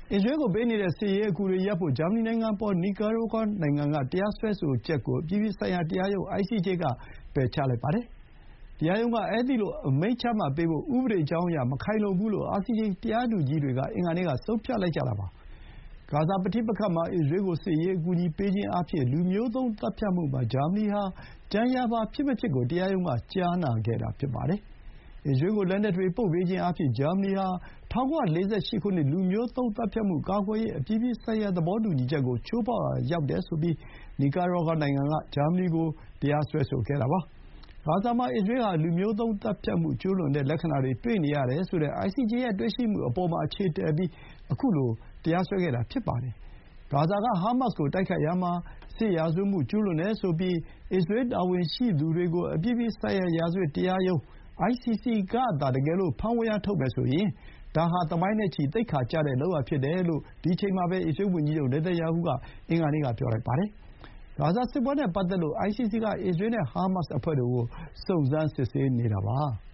အစ္စရေးကိုပေးနေတဲ့စစ်ရေးအကူတွေရပ်ဖို့ ဂျာမနီနိုင်ငံအပေါ် နီကာရာဂွာနိုင်ငံကတရားစွဲဆိုချက်ကို အပြည်ပြည်ဆိုင်ရာတရားရုံး ICJ က ပယ်ချလိုက်ပါတယ်။ တရားရုံးက အဲဒီလိုအမိန့်ချမှတ်ပေးဖို့ ဥပဒေကြောင်းအရ မခိုင်လုံဘူးလို့ ICJ တရားသူကြီးတွေက အင်္ဂါနေ့က ဆုံးဖြတ်လိုက်ကြတာပါ။ ဂါဇာပဋိပက္ခမှာ အစ္စရေးကို စစ်ရေးအကူအညီပေးခြင်းအားဖြင့် လူမျိုးသုဥ်းသတ်ဖြတ်မှုမှာ ဂျာမနီဟာ ကြံရာပါဖြစ်မဖြစ်ကို တရားရုံးက ကြားနာခဲ့တာဖြစ်ပါတယ်။ အစ္စရေးကို လက်နက်တွေပို့ပေးခြင်းအားဖြင့် ဂျာမနီဟာ ၁၉၄၈ ခုနှစ် လူမျိုးသုဥ်းသတ်ဖြတ်မှုကာကွယ်ရေး အပြည်ပြည်ဆိုင်ရာသဘောတူညီချက်ကို ချိုးဖောက်ရာရောက်တယ်ဆိုပြီး နီကာရာဂွာနိုင်ငံက ဂျာမနီကို တရားစွဲဆိုခဲ့တာပါ။ ဂါဇာမှာ အစ္စရေးဟာ လူမျိုးသုဥ်းသတ်ဖြတ်မှုကျူးလွန်တဲ့လက္ခဏာတွေ တွေ့နေရတယ်ဆိုတဲ့ ICJ ရဲ့တွေ့ရှိမှုအပေါ်မှာ အခြေတည်ပြီး ခုလို တရားစွဲခဲ့တာဖြစ်ပါတယ်။ ဂါဇာက ဟားမတ်စ်ကိုတိုက်ခိုက်ရာမှာ စစ်ရာဇဝတ်မှုကျူးလွန်တယ်ဆိုပြီး အစ္စရေးတာဝန်ရှိသူတွေကို အပြည်ပြည်ဆိုင်ရာ ရာဇဝတ်တရားရုံး ICC ကသာ တကယ်လို့ ဖမ်းဝရမ်းထုတ်မယ်ဆိုရင် ဒါဟာ သမိုင်းနဲ့ချီ သိက္ခာကျတဲ့လုပ်ရပ်ဖြစ်တယ်လို့ ဒီအချိန်မှာပဲ အစ္စရေးဝန်ကြီးချုပ်နေတန်ယာဟုက အင်္ဂါနေ့က ပြောလိုက်ပါတယ်။ ဂါဇာစစ်ပွဲနဲ့ပတ်သက်လို့ ICC က အစ္စရေးနဲ့ဟားမတ်စ်အဖွဲ့တွေကို စုံစမ်းစစ်ဆေးနေတာပါ။